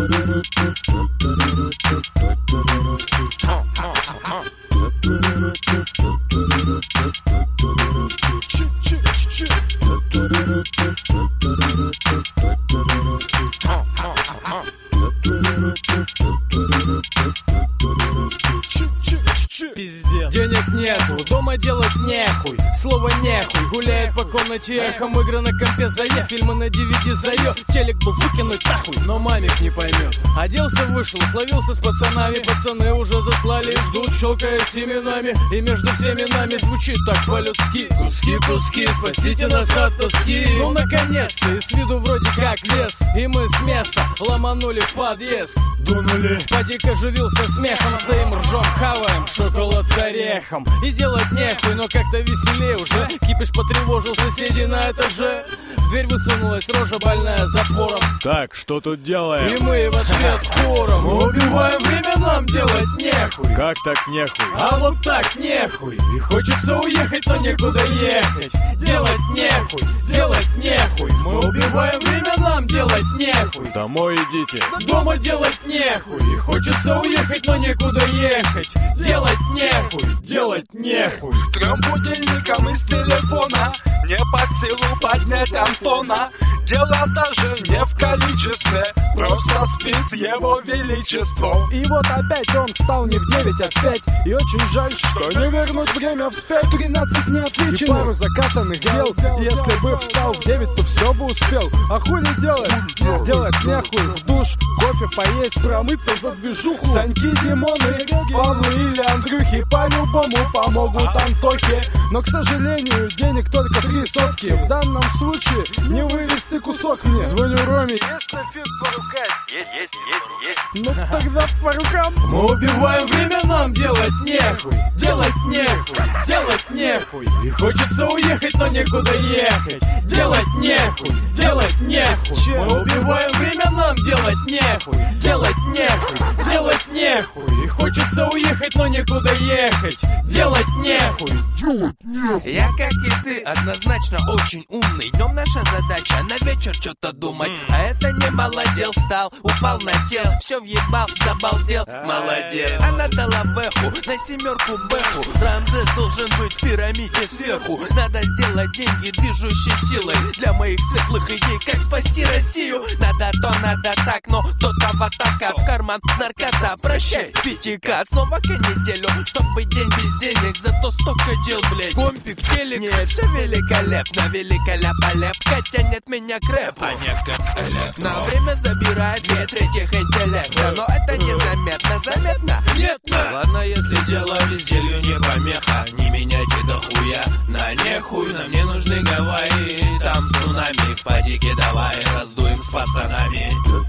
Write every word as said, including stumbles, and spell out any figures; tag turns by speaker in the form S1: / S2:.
S1: Пиздец. Денег нету, дома делать нехуй. Слово нехуй, гуляет по комнате эхом. Игры на компе заеб, фильмы на ди ви ди заеб. Телек бы выкинуть нахуй, но мамик не поймет. Оделся, вышел, словился с пацанами. Пацаны уже заслали, ждут, щелкая семенами. И между всеми нами звучит так по-людски: куски, куски, спасите нас от тоски. Ну наконец-то, и с виду вроде как лес. И мы с места ломанули в подъезд. Дунули, падик оживился смехом. Стоим, ржем, хаваем шоколад с орехом. И делать нехуй, но как-то веселее уже. Кипиш потревожил соседей на этаже. В дверь высунулась рожа больная запором.
S2: Так, что тут делаем?
S1: И мы в ответ хором: мы убиваем время, нам делать нехуй.
S2: Как так нехуй?
S1: А вот так нехуй. И хочется уехать, но некуда ехать. Делать нехуй, делать нехуй. Мы убиваем время, нам делать нехуй.
S2: Домой идите.
S1: Дома делать нехуй. И хочется уехать, но некуда ехать. Делать нехуй, делать нехуй.
S3: Трем будильникам из телефона не под силу поднять Антона. Дело даже не в количестве, просто спит его величество.
S4: И вот опять он встал не в девять, а в пять. И очень жаль, что не вернуть время вспять. Тринадцать неотвеченных и пару закатанных дел. Если бы встал в девять, то все бы успел. А хули делать? Делать нехуй. В душ, кофе поесть, промыться за движуху. Саньки, Димоны, Павлы или Андрюхи по-любому помогут Антохе. Но, к сожалению, денег только три сотки. В данном случае не вывести кусок мне. Звоню Роме:
S3: Есть на фиг по рукам? Есть, есть, есть, есть.
S4: ну тогда по рукам.
S1: Мы убиваем время, нам делать нехуй. Делать нехуй, делать нехуй. И хочется уехать, но некуда ехать. Делать нехуй, делать нехуй. Мы убиваем время, нам делать нехуй. Делать нехуй, делать нехуй. И хочется уехать, но некуда ехать. Делать нехуй.
S5: Я, как и ты, однозначно очень умный. Днем наша задача на вечер что-то думать. А это не молодел, встал, упал на тело, все въебал, забалдел, молодец. Она дала бэху, на семерку бэху. Рамзес должен быть в пирамиде сверху. Надо сделать деньги движущей силой для моих светлых идей, как спасти Россию. Надо то, надо так, но кто-то в атака. В карман наркота, прощай, пятикат. Снова к неделю, чтобы день без денег. Зато столько дел, блять. Компик, телек, нет, все великолепно. Великолеполепка тянет меня к рэпу. На время забирает две трети интеллекта. Но это незаметно, заметно? Нет, на.
S1: Ладно, если дело безделью не помеха, не меняйте дохуя на нехуй. Нам не нужны Гавайи, там цунами. В падике давай раздуем с пацанами.